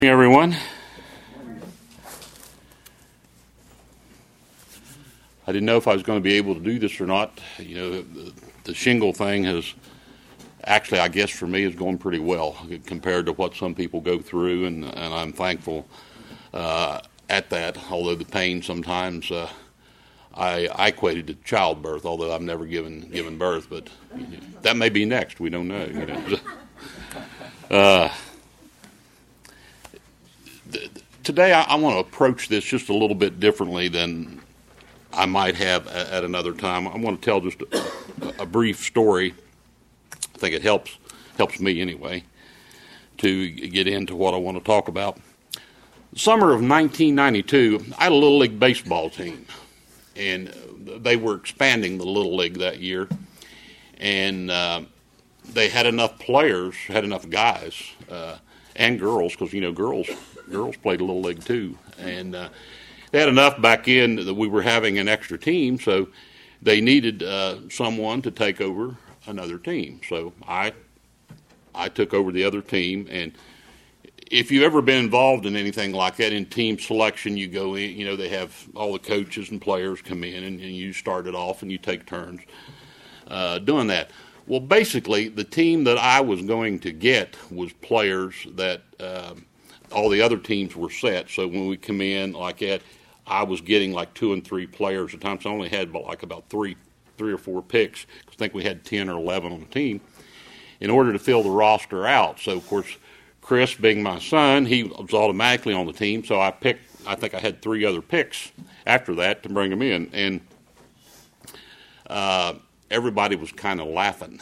Everyone. I didn't know if I was going to be able to do this or not. The shingle thing has actually, I guess for me, is going pretty well compared to what some people go through, and I'm thankful at that, although the pain sometimes I equated to childbirth, although I've never given birth, but that may be next. We don't know. Today I want to approach this just a little bit differently than I might have at another time. I want to tell just a brief story. I think it helps me anyway to get into what I want to talk about. The summer of 1992, I had a Little League baseball team, and they were expanding the Little League that year, and they had enough players, had enough guys, and girls, because girls played a Little League too, and they had enough back in that we were having an extra team, so they needed someone to take over another team. So I took over the other team, and if you've ever been involved in anything like that in team selection, you go in, they have all the coaches and players come in, and you start it off, and you take turns doing that. Well, basically, the team that I was going to get was players that all the other teams were set. So when we come in like that, I was getting like 2 and 3 players at times. So I only had about three or four picks. I think we had 10 or 11 on the team in order to fill the roster out. So, of course, Chris, being my son, he was automatically on the team. So I think I had 3 other picks after that to bring him in. And everybody was kind of laughing,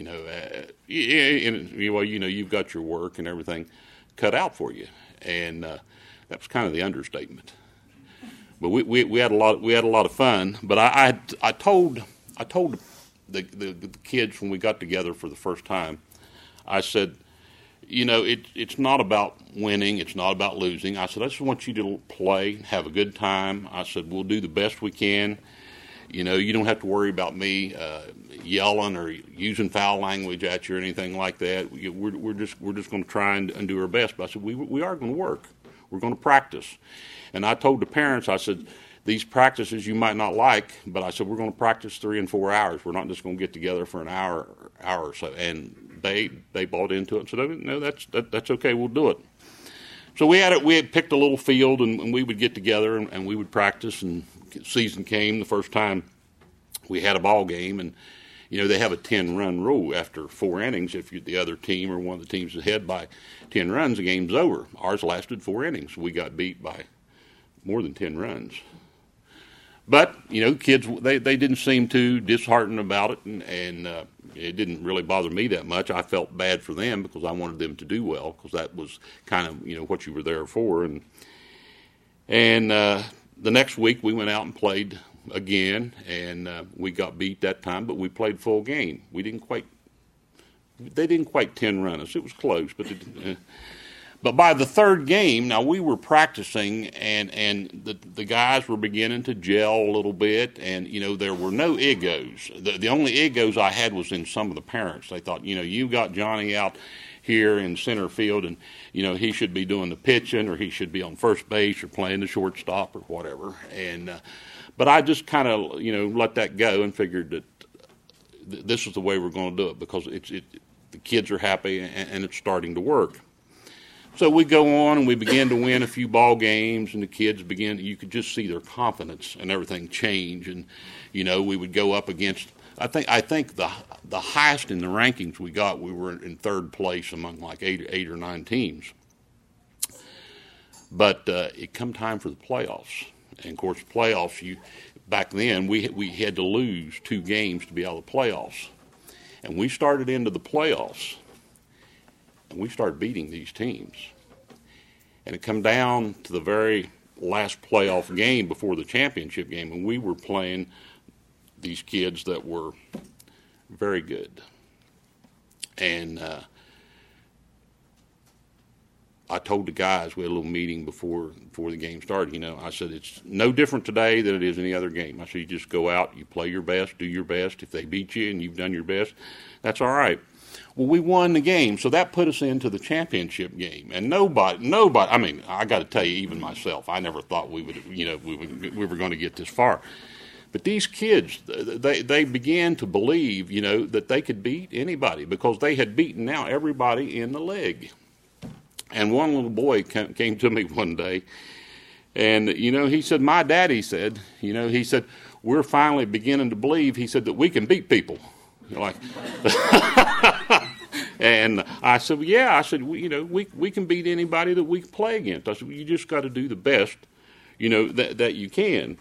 you've got your work and everything cut out for you. And that was kind of the understatement. But we had a lot of fun. But I told the kids when we got together for the first time, I said, it's not about winning, it's not about losing. I said, I just want you to play, have a good time. I said, we'll do the best we can. You don't have to worry about me yelling or using foul language at you or anything like that. We're just going to try and do our best. But I said, we are going to work. We're going to practice. And I told the parents, I said, these practices you might not like, but I said, we're going to practice 3 and 4 hours. We're not just going to get together for an hour or so. And they bought into it and said, no, that's okay. We'll do it. So we had picked a little field, and we would get together and we would practice. And season came the first time we had a ball game, and they have a 10-run rule after 4 innings. If the other team or one of the teams is ahead by 10 runs, the game's over. Ours lasted 4 innings. We got beat by more than 10 runs. But kids they didn't seem too disheartened about it, and it didn't really bother me that much. I felt bad for them because I wanted them to do well, because that was kind of what you were there for. And the next week we went out and played again, and we got beat that time, but we played full game. They didn't quite 10-run us. It was close, but by the third game, now we were practicing, and the guys were beginning to gel a little bit, and there were no egos. The only egos I had was in some of the parents. They thought, you got Johnny out here in center field, and he should be doing the pitching, or he should be on first base, or playing the shortstop, or whatever. And but I just kind of let that go and figured that this is the way we're going to do it, because the kids are happy and it's starting to work. So we go on and we begin to win a few ball games, and the kids you could just see their confidence and everything change. And we would go up against, I think the highest in the rankings we got, we were in third place among like eight or 9 teams. But it come time for the playoffs, and of course playoffs, back then we had to lose 2 games to be out of the playoffs, and we started into the playoffs, and we started beating these teams, and it come down to the very last playoff game before the championship game, and we were playing these kids that were very good. And I told the guys, we had a little meeting before the game started, I said, it's no different today than it is any other game. I said, you just go out, you play your best, do your best. If they beat you and you've done your best, that's all right. Well, we won the game, so that put us into the championship game. And nobody, I mean, I got to tell you, even myself, I never thought we were going to get this far. But these kids, they began to believe, that they could beat anybody because they had beaten now everybody in the league. And one little boy came to me one day, and, he said, my daddy said, he said, we're finally beginning to believe, he said, that we can beat people. Like, and I said, well, yeah. I said, we can beat anybody that we play against. I said, well, you just got to do the best, that you can.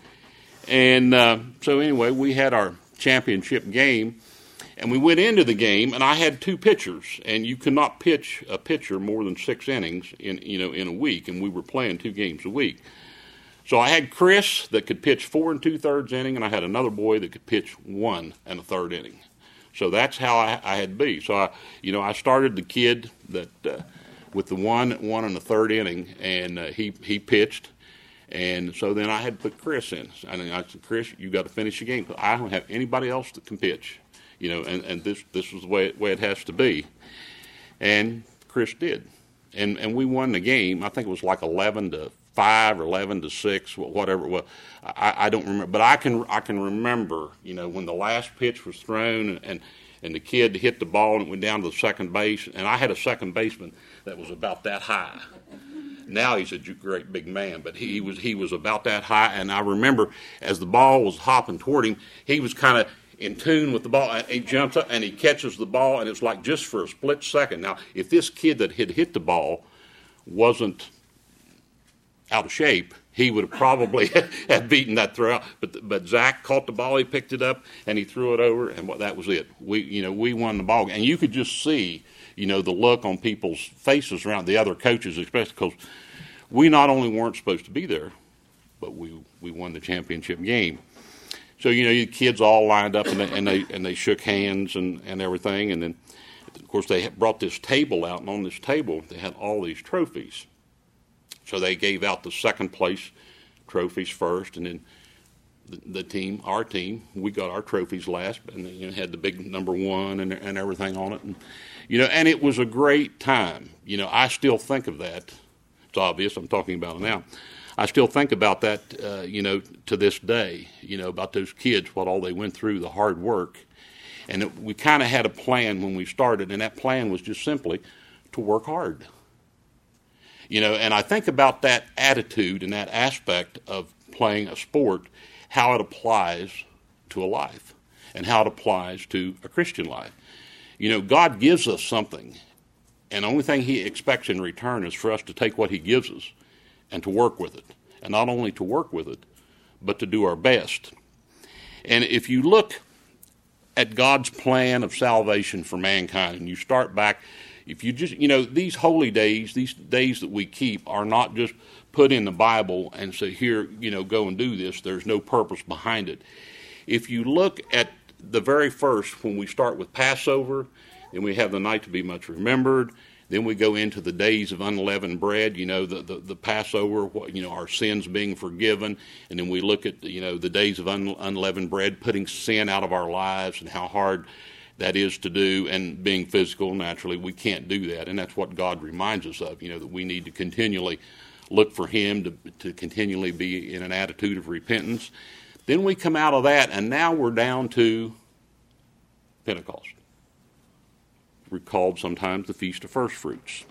And so anyway, we had our championship game, and we went into the game, and I had two pitchers, and you cannot pitch a pitcher more than 6 innings in a week, and we were playing 2 games a week. So I had Chris that could pitch 4 2/3 inning, and I had another boy that could pitch 1 1/3 inning. So that's how I had to be. So I started the kid that with the 1 1/3 inning, and he pitched, and so then I had to put Chris in. And I said, Chris, you got to finish the game. I don't have anybody else that can pitch, and this was the way it has to be. And Chris did, and we won the game. I think it was like 11-5 or 11-6, whatever it was. I don't remember, but I can remember, when the last pitch was thrown and the kid hit the ball and it went down to the second base, and I had a second baseman that was about that high. Now he's a great big man, but he was about that high, and I remember as the ball was hopping toward him, he was kind of in tune with the ball, and he jumps up and he catches the ball, and it's like just for a split second. Now, if this kid that had hit the ball wasn't out of shape, he would have probably have beaten that throw out. But Zach caught the ball, he picked it up, and he threw it over, and that was it. We won the ball, and you could just see, the look on people's faces around the other coaches, especially because we not only weren't supposed to be there, but we won the championship game. So you kids all lined up and they shook hands and everything, and then of course they brought this table out, and on this table they had all these trophies. So they gave out the second place trophies first, and then our team, we got our trophies last, and had the big number 1 and everything on it, and and it was a great time. I still think of that. It's obvious I'm talking about it now. I still think about that, to this day. About those kids, what all they went through, the hard work, and we kind of had a plan when we started, and that plan was just simply to work hard. And I think about that attitude and that aspect of playing a sport, how it applies to a life and how it applies to a Christian life. God gives us something, and the only thing he expects in return is for us to take what he gives us and to work with it. And not only to work with it, but to do our best. And if you look at God's plan of salvation for mankind, and you start back, if you just, these holy days, these days that we keep are not just put in the Bible and say, here, go and do this. There's no purpose behind it. If you look at the very first, when we start with Passover, then we have the night to be much remembered. Then we go into the days of unleavened bread, the Passover, our sins being forgiven. And then we look at, the days of unleavened bread, putting sin out of our lives and how hard that is to do, and being physical, naturally, we can't do that. And that's what God reminds us of, that we need to continually look for him, to continually be in an attitude of repentance. Then we come out of that, and now we're down to Pentecost. We're called sometimes the Feast of First Fruits.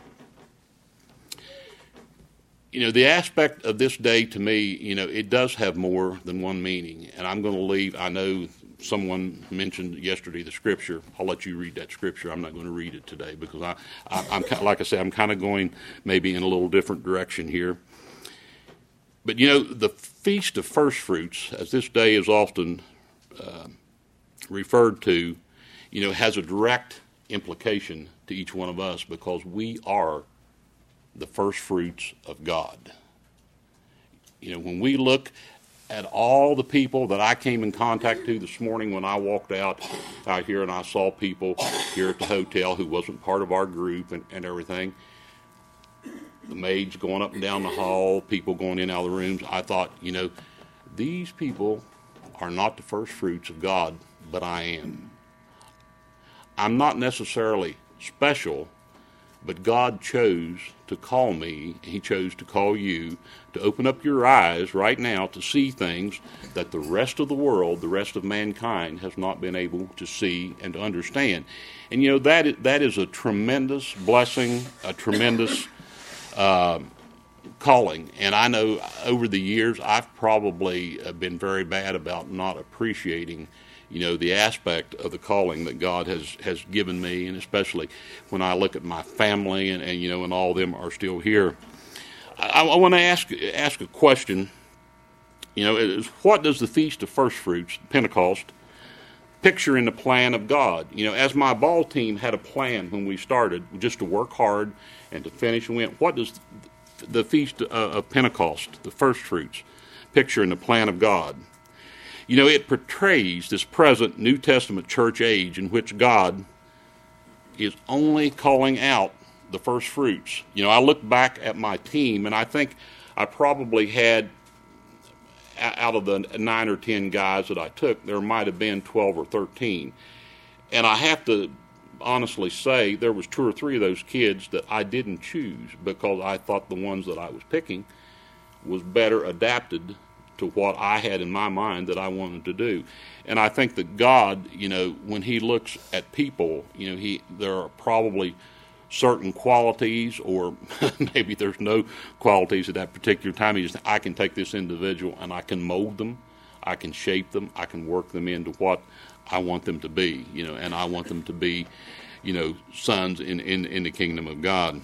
The aspect of this day to me, it does have more than one meaning. And I'm going to leave, I know someone mentioned yesterday the scripture. I'll let you read that scripture. I'm not going to read it today because I'm like I said, I'm kind of going maybe in a little different direction here. But the Feast of First Fruits, as this day is often referred to, has a direct implication to each one of us because we are the first fruits of God. When we look at all the people that I came in contact to this morning when I walked out here and I saw people here at the hotel who wasn't part of our group and everything, the maids going up and down the hall, people going in and out of the rooms, I thought, these people are not the first fruits of God, but I am. I'm not necessarily special, but God chose to call me. He chose to call you to open up your eyes right now to see things that the rest of the world, the rest of mankind, has not been able to see and to understand. And that is a tremendous blessing, a tremendous calling. And I know over the years I've probably been very bad about not appreciating the aspect of the calling that God has given me, and especially when I look at my family and all of them are still here. I want to ask a question. Is what does the Feast of First Fruits, Pentecost, picture in the plan of God? As my ball team had a plan when we started, just to work hard and to finish and win. What does the Feast of Pentecost, the First Fruits, picture in the plan of God? It portrays this present New Testament church age in which God is only calling out the first fruits. I look back at my team, and I think I probably had, out of the 9 or 10 guys that I took, there might have been 12 or 13. And I have to honestly say there was 2 or 3 of those kids that I didn't choose because I thought the ones that I was picking was better adapted to what I had in my mind that I wanted to do. And I think that God, when He looks at people, there are probably certain qualities, or maybe there's no qualities at that particular time. I can take this individual and I can mold them, I can shape them, I can work them into what I want them to be, and I want them to be, sons in the kingdom of God.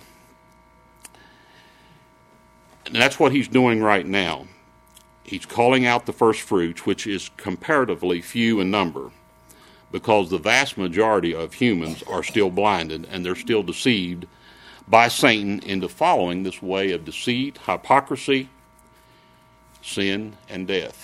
And that's what He's doing right now. He's calling out the first fruits, which is comparatively few in number, because the vast majority of humans are still blinded and they're still deceived by Satan into following this way of deceit, hypocrisy, sin, and death.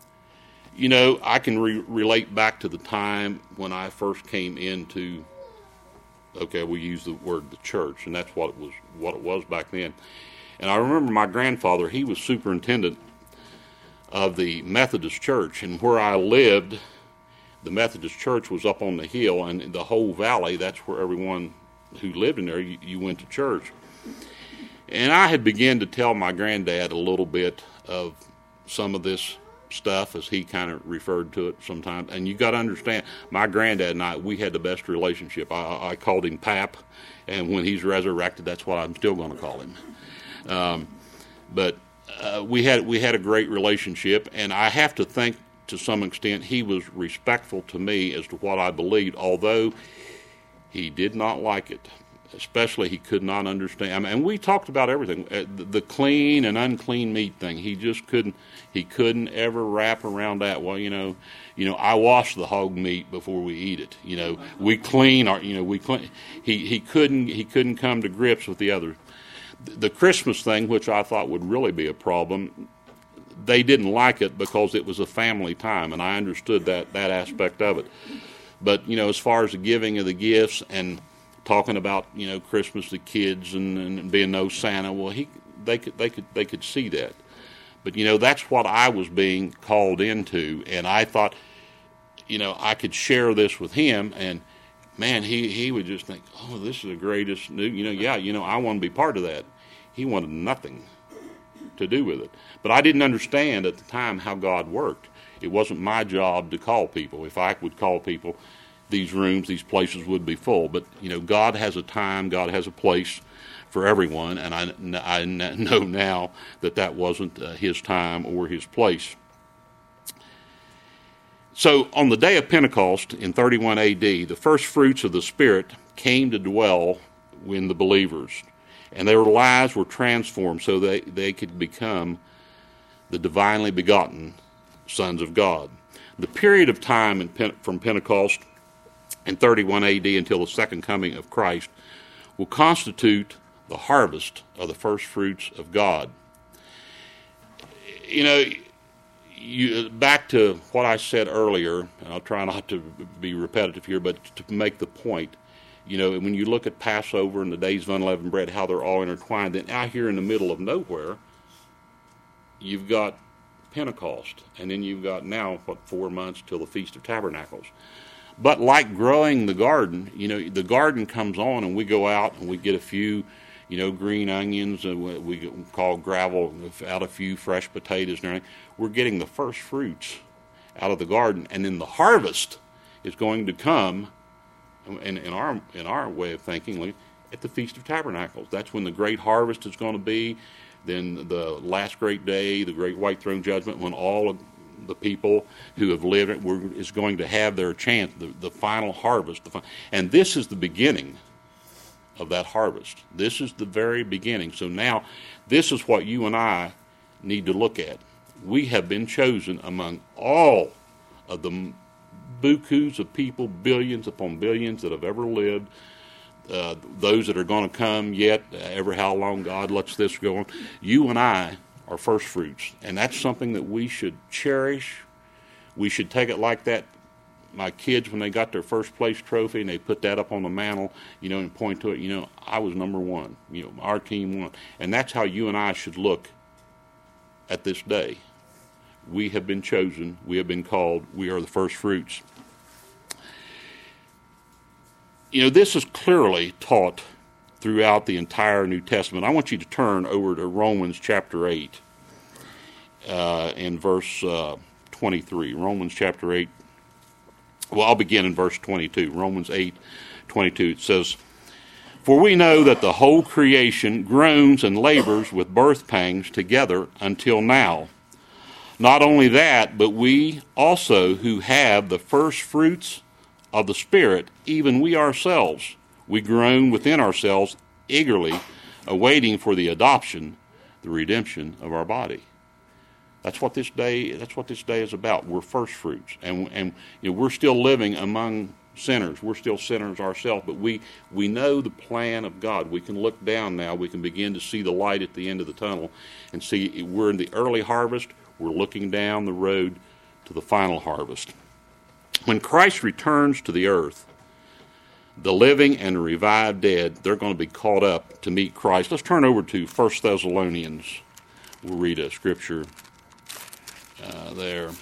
I can relate back to the time when I first came into, we use the word the church, and that's what it was back then. And I remember my grandfather, he was superintendent of the Methodist church, and where I lived, the Methodist church was up on the hill, and the whole valley, that's where everyone who lived in there, you went to church. And I had begun to tell my granddad a little bit of some of this stuff, as he kind of referred to it sometimes. And you got to understand, my granddad and I, we had the best relationship. I called him Pap, and when he's resurrected, that's what I'm still going to call him. But we had a great relationship, and I have to think to some extent he was respectful to me as to what I believed, although he did not like it. Especially, he could not understand. And we talked about everything, the clean and unclean meat thing. He just couldn't. He couldn't ever wrap around that. Well, I wash the hog meat before we eat it. We clean our. We clean. He couldn't come to grips with the other. The Christmas thing, which I thought would really be a problem, they didn't like it because it was a family time, and I understood that aspect of it. But as far as the giving of the gifts and talking about Christmas to kids and being no Santa, well, they could see that. But that's what I was being called into, and I thought I could share this with him, and man, he would just think, oh, this is the greatest news. I want to be part of that. He wanted nothing to do with it. But I didn't understand at the time how God worked. It wasn't my job to call people. If I would call people, these rooms, these places would be full. But, God has a time, God has a place for everyone, and I know now that wasn't His time or His place. So on the day of Pentecost in 31 A.D., the first fruits of the Spirit came to dwell in the believers, and their lives were transformed so they could become the divinely begotten sons of God. The period of time from Pentecost in 31 A.D. until the second coming of Christ will constitute the harvest of the first fruits of God. Back to what I said earlier, and I'll try not to be repetitive here, but to make the point, when you look at Passover and the days of unleavened bread, how they're all intertwined, then out here in the middle of nowhere, you've got Pentecost, and then you've got now, 4 months till the Feast of Tabernacles. But like growing the garden, the garden comes on and we go out and we get a few, green onions, and we call gravel, out a few fresh potatoes and everything. We're getting the first fruits out of the garden, and then the harvest is going to come, in our way of thinking, at the Feast of Tabernacles. That's when the great harvest is going to be. Then the last great day, the great white throne judgment, when all of the people who have lived it is going to have their chance, the final harvest. And this is the beginning of that harvest. This is the very beginning. So now, this is what you and I need to look at. We have been chosen among all of the bukus of people, billions upon billions that have ever lived, those that are going to come yet, ever how long God lets this go on. You and I are first fruits, and that's something that we should cherish. We should take it like that. My kids, when they got their first place trophy and they put that up on the mantle, and point to it, I was number one. Our team won. And that's how you and I should look at this day. We have been chosen. We have been called. We are the first fruits. This is clearly taught throughout the entire New Testament. I want you to turn over to Romans chapter 8 in verse 23. Romans chapter 8. Well, I'll begin in verse 22. Romans 8:22. It says, "For we know that the whole creation groans and labors with birth pangs together until now. Not only that, but we also who have the first fruits of the Spirit, even we ourselves, we groan within ourselves eagerly, awaiting for the adoption, the redemption of our body." That's what this day is about. We're first fruits, and we're still living among sinners. We're still sinners ourselves, but we know the plan of God. We can look down now. We can begin to see the light at the end of the tunnel, and see we're in the early harvest. We're looking down the road to the final harvest. When Christ returns to the earth, the living and the revived dead, they're going to be caught up to meet Christ. Let's turn over to 1 Thessalonians. We'll read a scripture there.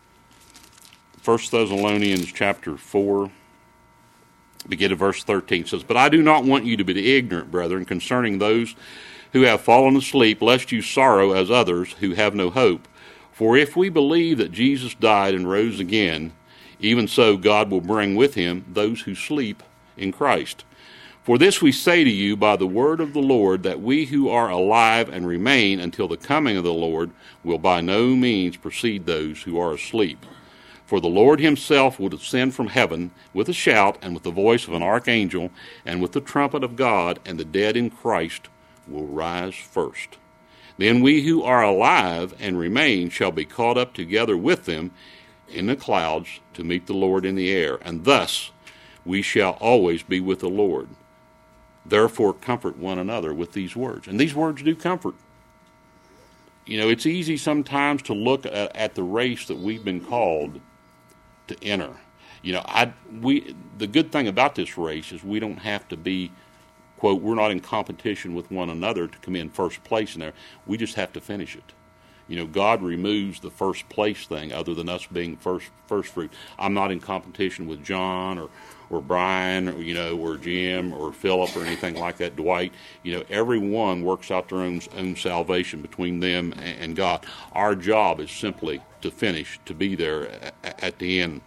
1 Thessalonians chapter 4, begin at verse 13. It says, "But I do not want you to be ignorant, brethren, concerning those who have fallen asleep, lest you sorrow as others who have no hope. For if we believe that Jesus died and rose again, even so God will bring with him those who sleep in Christ. For this we say to you by the word of the Lord, that we who are alive and remain until the coming of the Lord will by no means precede those who are asleep. For the Lord himself will descend from heaven with a shout, and with the voice of an archangel, and with the trumpet of God, and the dead in Christ will rise first. Then we who are alive and remain shall be caught up together with them in the clouds to meet the Lord in the air, and thus we shall always be with the Lord. Therefore comfort one another with these words." And these words do comfort. It's easy sometimes to look at the race that we've been called to enter. The good thing about this race is we don't have to be, quote, we're not in competition with one another to come in first place in there. We just have to finish it. God removes the first place thing other than us being first fruit. I'm not in competition with John or Brian or Jim or Philip or anything like that, Dwight. Everyone works out their own salvation between them and God. Our job is simply to finish, to be there at the end.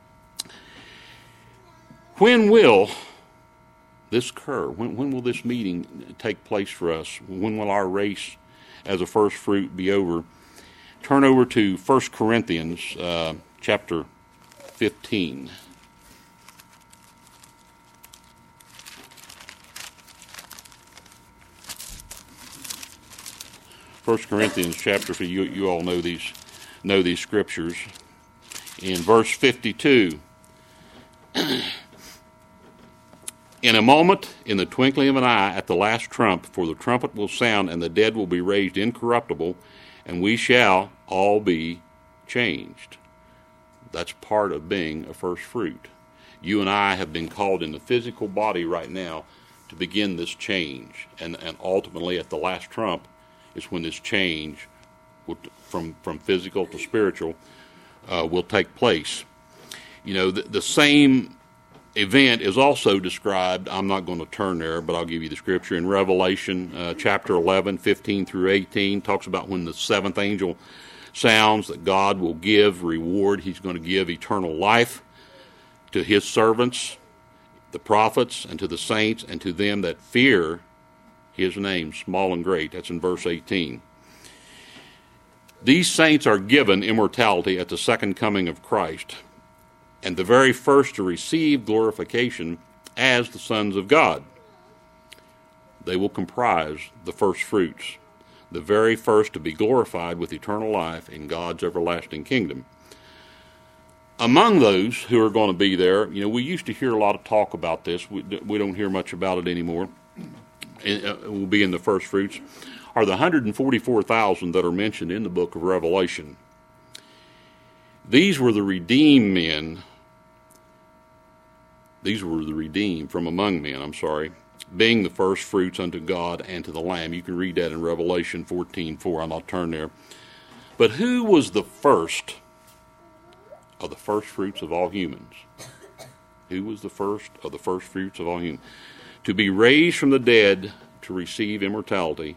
When will this occur? When will this meeting take place for us? When will our race as a first fruit be over? Turn over to 1 Corinthians chapter 15. 1 Corinthians chapter 15. You all know these scriptures. In verse 52, "In a moment, in the twinkling of an eye, at the last trump, for the trumpet will sound, and the dead will be raised incorruptible, and we shall all be changed." That's part of being a first fruit. You and I have been called in the physical body right now to begin this change, and ultimately at the last trump is when this change from physical to spiritual will take place. The same event is also described. I'm not going to turn there, but I'll give you the scripture in Revelation chapter 11, 15 through 18. Talks about when the seventh angel sounds that God will give reward. He's going to give eternal life to his servants, the prophets, and to the saints, and to them that fear his name, small and great. That's in verse 18. These saints are given immortality at the second coming of Christ, and the very first to receive glorification as the sons of God. They will comprise the first fruits, the very first to be glorified with eternal life in God's everlasting kingdom. Among those who are going to be there, we used to hear a lot of talk about this. We don't hear much about it anymore. It will be in the first fruits, are the 144,000 that are mentioned in the book of Revelation. These were the redeemed men. These were the redeemed from among men, being the first fruits unto God and to the Lamb. You can read that in Revelation 14:4. I'll not turn there. But who was the first of the first fruits of all humans? Who was the first of the first fruits of all humans? To be raised from the dead to receive immortality.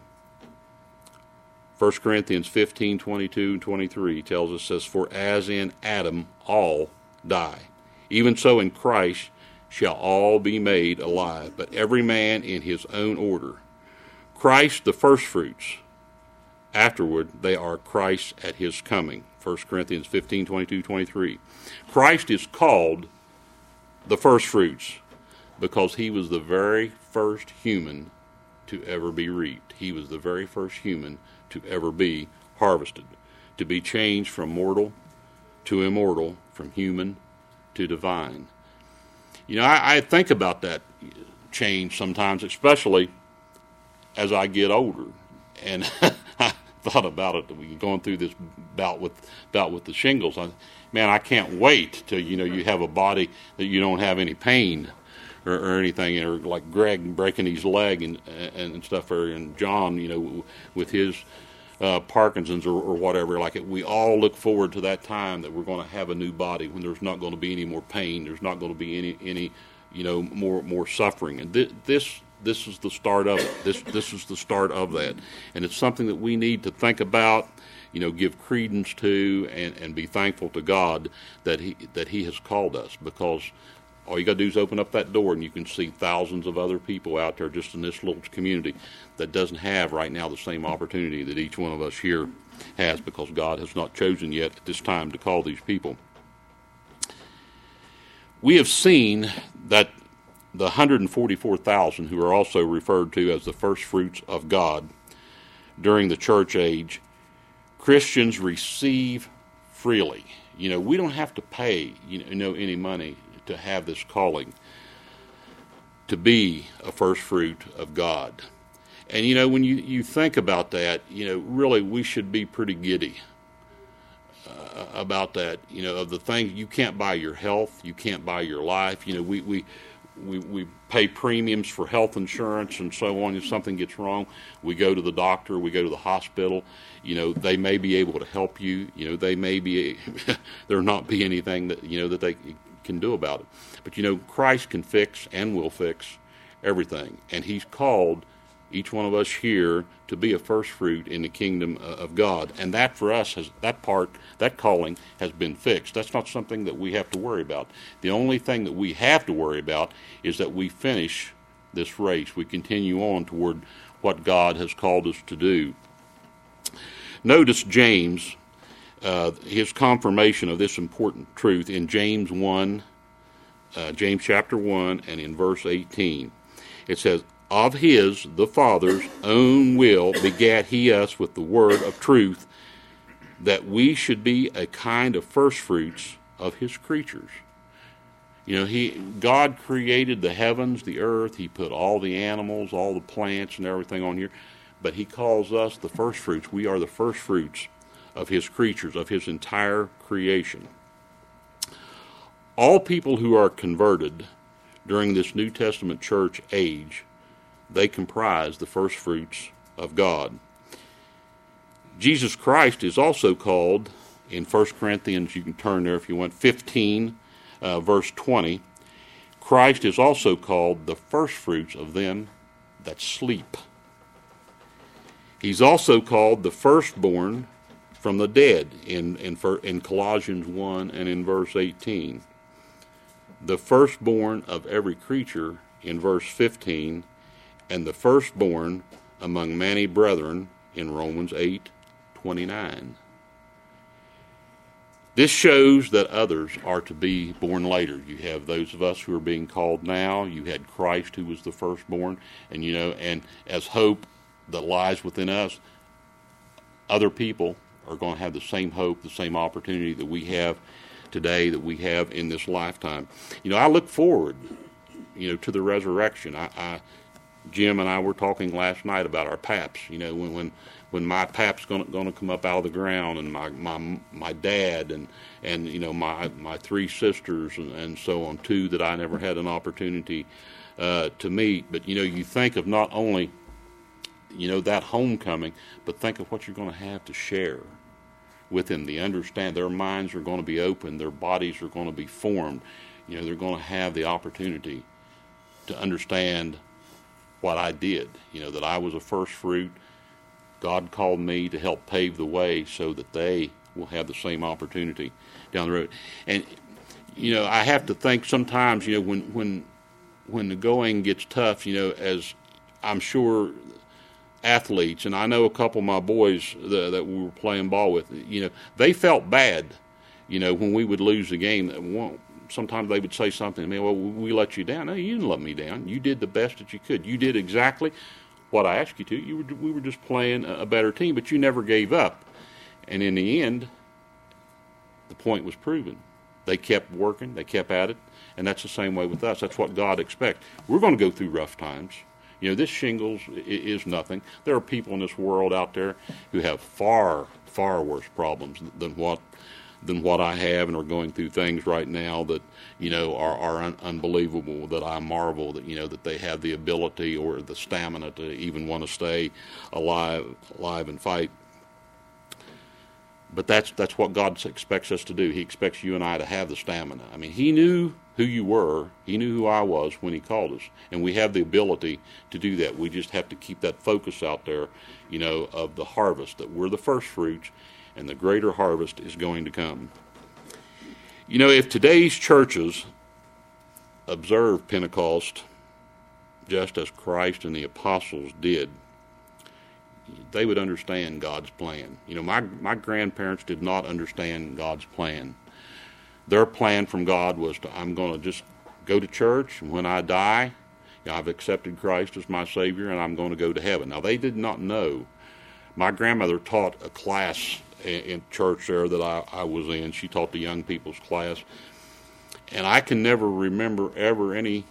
1 Corinthians 15:22 and 23 tells us, says, for as in Adam all die, even so in Christ shall all be made alive, but every man in his own order. Christ the firstfruits. Afterward they are Christ at his coming. 1 Corinthians 15:22, 23. Christ is called the firstfruits because he was the very first human to ever be reaped. He was the very first human to ever be harvested, to be changed from mortal to immortal, from human to divine. I think about that change sometimes, especially as I get older. And I thought about it going through this bout with the shingles. I can't wait till you have a body that you don't have any pain or anything, or like Greg breaking his leg and stuff, and John, with his Parkinson's or whatever. We all look forward to that time that we're going to have a new body when there's not going to be any more pain. There's not going to be any more suffering. And this is the start of it. This is the start of that, and it's something that we need to think about, give credence to, and be thankful to God that He has called us, because all you got to do is open up that door and you can see thousands of other people out there just in this little community that doesn't have right now the same opportunity that each one of us here has, because God has not chosen yet at this time to call these people. We have seen that the 144,000 who are also referred to as the first fruits of God during the church age, Christians receive freely. We don't have to pay any money to have this calling to be a first fruit of God. And when you think about that, really we should be pretty giddy about that. Of the things, you can't buy your health, you can't buy your life. We pay premiums for health insurance and so on. If something gets wrong, we go to the doctor, we go to the hospital. They may be able to help you. They may be there not be anything that that they can do about it. But Christ can fix and will fix everything, and He's called each one of us here to be a first fruit in the kingdom of God. And that for us, that calling has been fixed. That's not something that we have to worry about. The only thing that we have to worry about is that we finish this race. We continue on toward what God has called us to do. Notice James, his confirmation of this important truth in James chapter 1, and in verse 18. It says, of his, the Father's, own will begat he us with the word of truth, that we should be a kind of firstfruits of his creatures. God created the heavens, the earth. He put all the animals, all the plants and everything on here. But he calls us the firstfruits. We are the firstfruits of his creatures, of his entire creation. All people who are converted during this New Testament church age, they comprise the first fruits of God. Jesus Christ is also called in 1 Corinthians, you can turn there if you want, 15, verse 20, Christ is also called the firstfruits of them that sleep. He's also called the firstborn from the dead in Colossians 1 and in verse 18. The firstborn of every creature in verse 15, and the firstborn among many brethren in Romans 8:29. This shows that others are to be born later. You have those of us who are being called now. You had Christ who was the firstborn, and and as hope that lies within us, other people are going to have the same hope, the same opportunity that we have today, that we have in this lifetime. I look forward, to the resurrection. Jim and I were talking last night about our paps. When my pap's going to come up out of the ground, and my dad and my three sisters and so on, two that I never had an opportunity to meet. But you think of not only that homecoming, but think of what you're going to have to share with them. They understand their minds are going to be open, their bodies are going to be formed. They're going to have the opportunity to understand what I did. That I was a first fruit. God called me to help pave the way so that they will have the same opportunity down the road. And I have to think sometimes, when the going gets tough, as I'm sure athletes, and I know a couple of my boys that we were playing ball with, they felt bad, when we would lose the game. Sometimes they would say something to me, well, we let you down. No, you didn't let me down. You did the best that you could. You did exactly what I asked you to. We were just playing a better team, but you never gave up. And in the end, the point was proven. They kept working. They kept at it. And that's the same way with us. That's what God expects. We're going to go through rough times. This shingles is nothing. There are people in this world out there who have far, far worse problems than what I have, and are going through things right now that are unbelievable. That I marvel that they have the ability or the stamina to even want to stay alive and fight. But that's what God expects us to do. He expects you and I to have the stamina. I mean, He knew who you were. He knew who I was when He called us. And we have the ability to do that. We just have to keep that focus out there, of the harvest, that we're the first fruits, and the greater harvest is going to come. If today's churches observe Pentecost just as Christ and the apostles did, they would understand God's plan. My grandparents did not understand God's plan. Their plan from God was I'm going to just go to church, and when I die, I've accepted Christ as my Savior, and I'm going to go to heaven. Now, they did not know. My grandmother taught a class in church there that I was in. She taught the young people's class. And I can never remember ever anything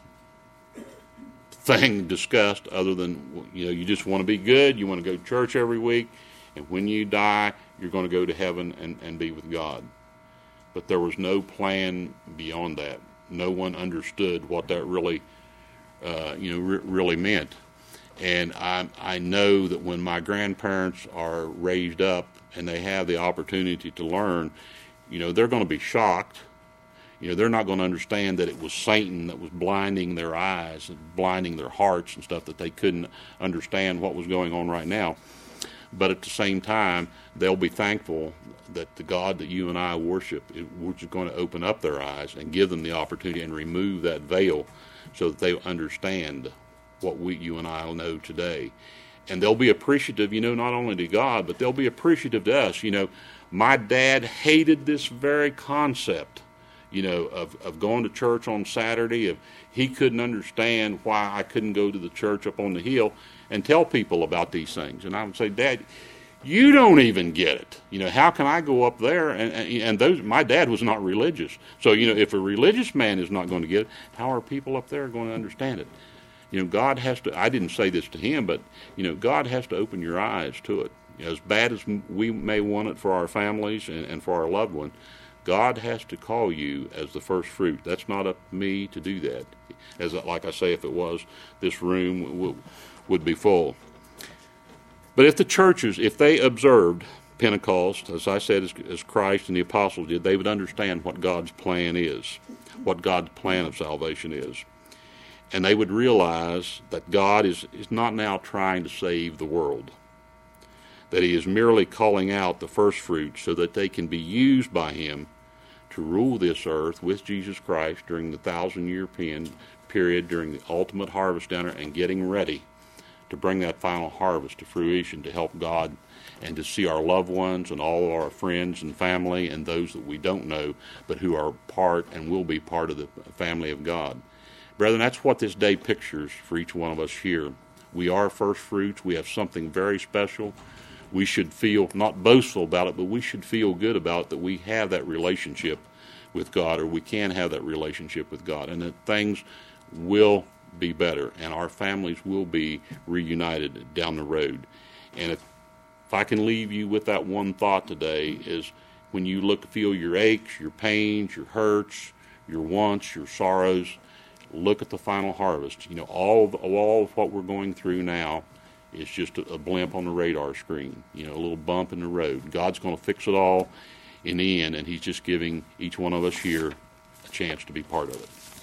discussed other than, you just want to be good, you want to go to church every week, and when you die, you're going to go to heaven and be with God. But there was no plan beyond that. No one understood what that really, really meant. And I know that when my grandparents are raised up and they have the opportunity to learn, they're going to be shocked. They're not going to understand that it was Satan that was blinding their eyes and blinding their hearts and stuff, that they couldn't understand what was going on right now. But at the same time, they'll be thankful that the God that you and I worship, we're just going to open up their eyes and give them the opportunity and remove that veil so that they understand what you and I know today. And they'll be appreciative, not only to God, but they'll be appreciative to us. My dad hated this very concept, of going to church on Saturday. He couldn't understand why I couldn't go to the church up on the hill and tell people about these things. And I would say, Dad, you don't even get it. How can I go up there? And my dad was not religious. So, if a religious man is not going to get it, how are people up there going to understand it? God has to, I didn't say this to him, but, God has to open your eyes to it. As bad as we may want it for our families and for our loved one, God has to call you as the first fruit. That's not up to me to do that. Like I say, if it was, this room would be full. But if the churches, if they observed Pentecost, as I said, as Christ and the apostles did, they would understand what God's plan is, what God's plan of salvation is. And they would realize that God is not now trying to save the world, that he is merely calling out the first fruits so that they can be used by him to rule this earth with Jesus Christ during the 1,000-year period, during the ultimate harvest dinner, and getting ready to bring that final harvest to fruition, to help God and to see our loved ones and all of our friends and family and those that we don't know, but who are part and will be part of the family of God. Brethren, that's what this day pictures for each one of us here. We are first fruits. We have something very special. We should feel, not boastful about it, but we should feel good about it, that we have that relationship with God, or we can have that relationship with God, and that things will be better, and our families will be reunited down the road. And if I can leave you with that one thought today, is when you feel your aches, your pains, your hurts, your wants, your sorrows, look at the final harvest. You know, all of what we're going through now is just a blimp on the radar screen, you know, a little bump in the road. God's going to fix it all in the end, and he's just giving each one of us here a chance to be part of it.